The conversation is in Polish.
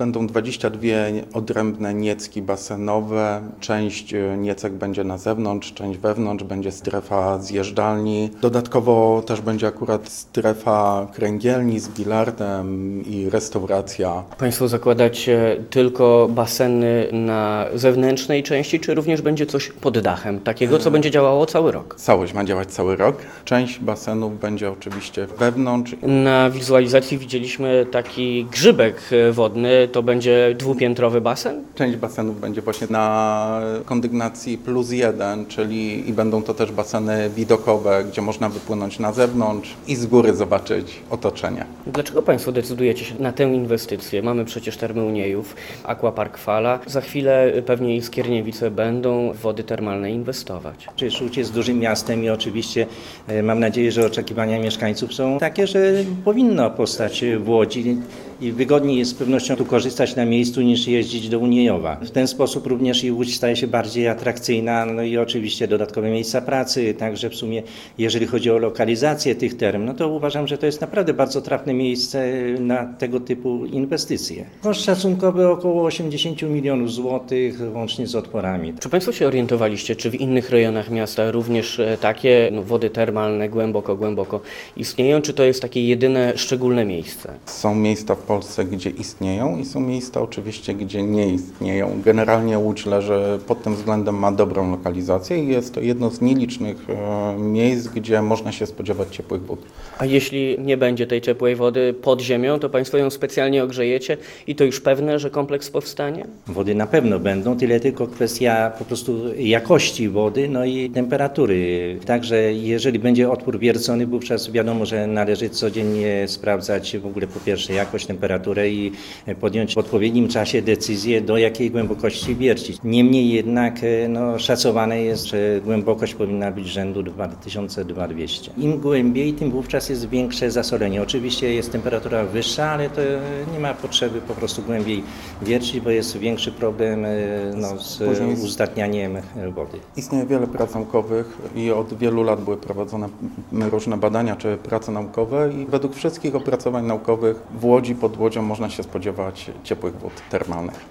Będą 22 odrębne niecki basenowe. Część niecek będzie na zewnątrz, część wewnątrz, będzie strefa zjeżdżalni. Dodatkowo też będzie akurat strefa kręgielni z bilardem i restauracja. Państwo zakładacie tylko baseny na zewnętrznej części, czy również będzie coś pod dachem, takiego, co będzie działało cały rok? Całość ma działać cały rok. Część basenów będzie oczywiście wewnątrz. Na wizualizacji widzieliśmy taki grzybek wodny, to będzie dwupiętrowy basen? Część basenów będzie właśnie na kondygnacji +1, czyli i będą to też baseny widokowe, gdzie można wypłynąć na zewnątrz i z góry zobaczyć otoczenie. Dlaczego Państwo decydujecie się na tę inwestycję? Mamy przecież Termy Uniejów, Aquapark Fala. Za chwilę pewnie i Skierniewice będą w wody termalne inwestować. Przecież Łódź jest dużym miastem i oczywiście mam nadzieję, że oczekiwania mieszkańców są takie, że powinno powstać w Łodzi i wygodniej jest z pewnością tu korzystać na miejscu niż jeździć do Uniejowa. W ten sposób również i Łódź staje się bardziej atrakcyjna, no i oczywiście dodatkowe miejsca pracy, także w sumie jeżeli chodzi o lokalizację tych term, no to uważam, że to jest naprawdę bardzo trafne miejsce na tego typu inwestycje. Koszt szacunkowy około 80 milionów złotych łącznie z otworami. Czy Państwo się orientowaliście, czy w innych rejonach miasta również takie wody termalne głęboko istnieją, czy to jest takie jedyne szczególne miejsce? Są miejsca w Polsce, gdzie istnieją i są miejsca oczywiście, gdzie nie istnieją. Generalnie Łódź leży pod tym względem, ma dobrą lokalizację i jest to jedno z nielicznych miejsc, gdzie można się spodziewać ciepłych wód. A jeśli nie będzie tej ciepłej wody pod ziemią, to Państwo ją specjalnie ogrzejecie i to już pewne, że kompleks powstanie? Wody na pewno będą, tyle tylko kwestia po prostu jakości wody, no i temperatury. Także jeżeli będzie otwór wiercony, wówczas wiadomo, że należy codziennie sprawdzać w ogóle po pierwsze jakość, temperaturę i podjąć w odpowiednim czasie decyzję, do jakiej głębokości wiercić. Niemniej jednak szacowane jest, że głębokość powinna być rzędu 2000-2200. Im głębiej, tym wówczas jest większe zasolenie. Oczywiście jest temperatura wyższa, ale to nie ma potrzeby po prostu głębiej wiercić, bo jest większy problem z uzdatnianiem wody. Istnieje wiele prac naukowych i od wielu lat były prowadzone różne badania czy prace naukowe i według wszystkich opracowań naukowych w Łodzi pod Łodzią można się spodziewać ciepłych wód termalnych.